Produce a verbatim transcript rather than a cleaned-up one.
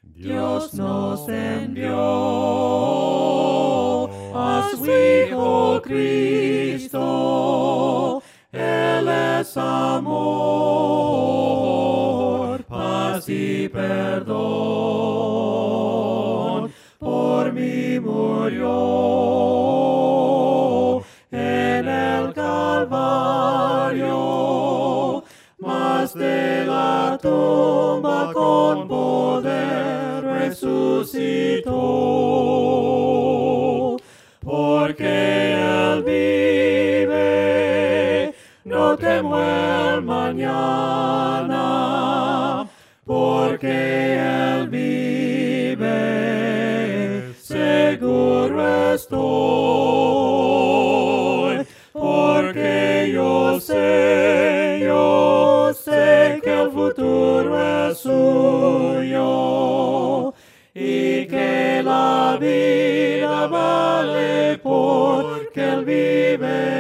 Dios nos envió a su Hijo Cristo. Él es amor, paz y perdón. Por mí murió en el Calvario, mas de la tumba con poder resucitó. Porque Él vive, no temo el mañana. Porque Él vive, seguro estoy. Porque yo sé, yo sé que el futuro es suyo y que la vida vale porque Él vive